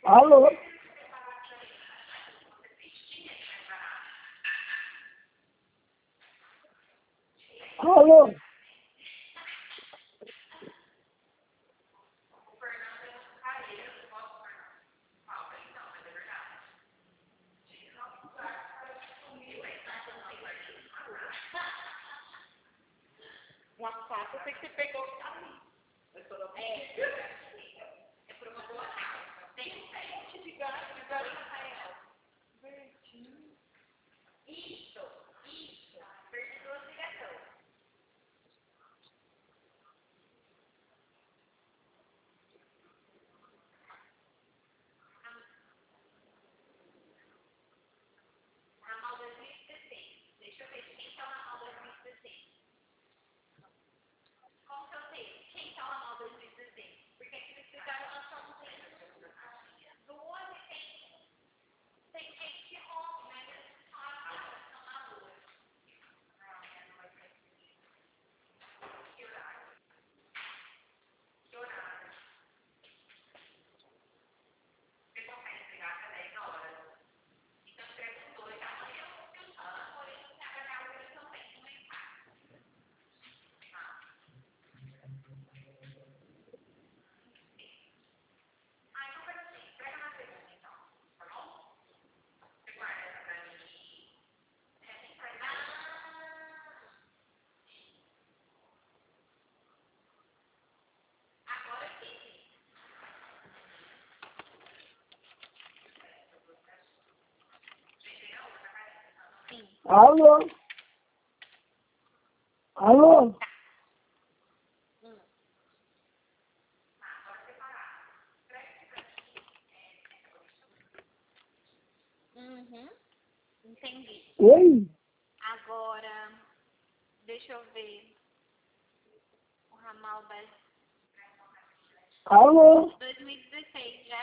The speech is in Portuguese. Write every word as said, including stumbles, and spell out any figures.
Alô? Alô? WhatsApp, eu sei que você pegou o caminho. É. É por uma boa causa. Tem um monte de gato, de gato, Rafael. Verdinho. Isso, isso. Verde duas ligações. Ramal dois mil e dezesseis. Deixa eu ver quem tá na Ramal dois mil e dezesseis. Qual que eu sei? Quem tá na Ramal dois mil e dezesseis? Porque aqui eles ficaram lançando duas e tem, tem gente que rompe, mas eles estão estão na rua. Que horário? Que horário? Você consegue pegar até dez horas? Então escreve os dois. Amanhã eu vou filmar, porém você agarrar o meu também no mercado. Ah, então faz assim, pega na segunda então, tá bom? Você guarda essa pra mim. É assim, faz. Ah, agora sim. Sim. Alô? Alô? Hum. Uhum. Entendi. Oi? Agora, deixa eu ver. O ramal das Alô? dois mil e